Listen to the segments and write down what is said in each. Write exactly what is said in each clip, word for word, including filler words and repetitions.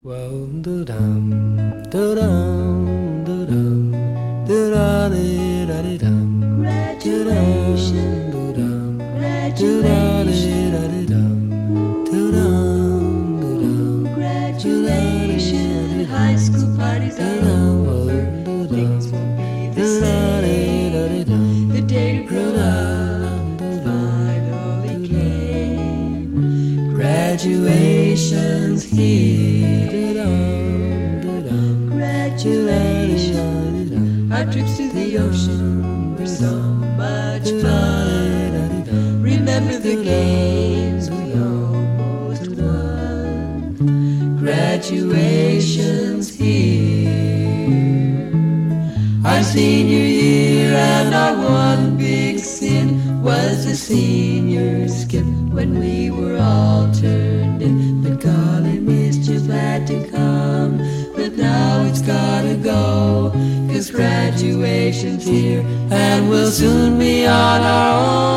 Well, do dum, do dum, do dum, do da di da di dum, Graduation, do dum, do da di graduation, da di dum, do dum, do dum, graduation, high school parties are over. Things won't be the same. The day to grow up finally came. Graduation's here. Graduation, our trips to the ocean were so much fun. Remember the games we almost won. Graduation's here. Our senior year and our one big sin was the senior skip when we were all turned in. But golly, mischief had to come. But now it's gotta go, 'cause graduation's here and we'll soon be on our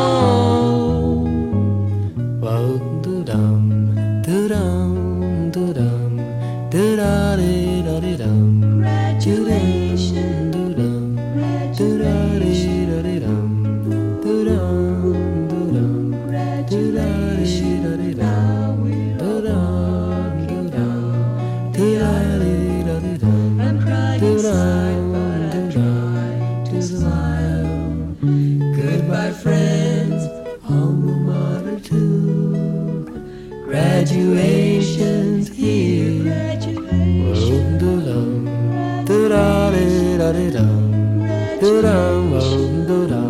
own. Well, do dum, do dum, do dum, do da di da di dum. Graduation, Do dum, do da di da di dum, do dum, do dum, do da di da di dum. now we're Do all dum, do dum, do the da island. di da di dum. I'm crying Do inside, dum, but I'm do trying to do smile. Goodbye, friends, alma mater too. Graduation's here. Graduation, do dum, do da di da di dum, do dum, do dum.